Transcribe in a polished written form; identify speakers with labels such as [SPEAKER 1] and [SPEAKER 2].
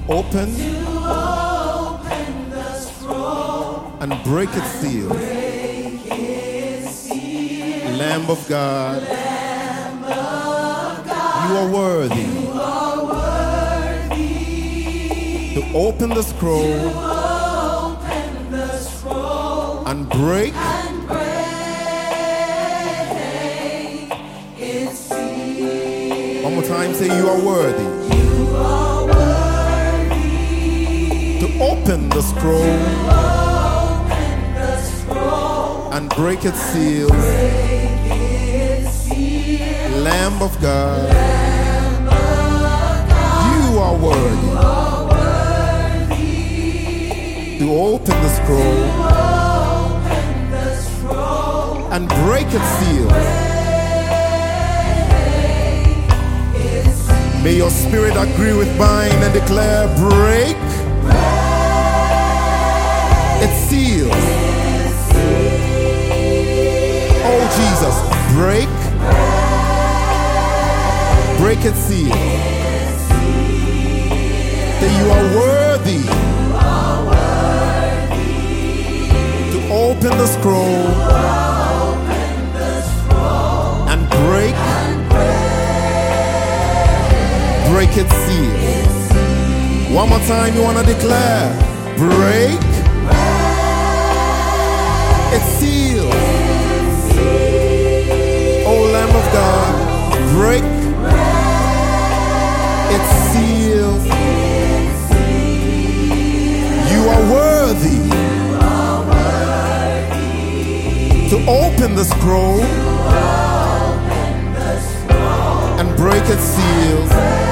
[SPEAKER 1] open
[SPEAKER 2] the scroll
[SPEAKER 1] and break its seal. Lamb of God, you are worthy to open the scroll and break
[SPEAKER 2] its seal.
[SPEAKER 1] One more time, say you are worthy to open the scroll and break its seal. Lamb of God, you are worthy to open the scroll and break its seal. May your spirit agree with mine and declare, break its seal. Oh Jesus, break its seal. That you are worthy to open the scroll and break its seal. One more time, you want to declare, break its seal. Oh Lamb of God, break its seal. You are worthy to open the scroll and break its seal.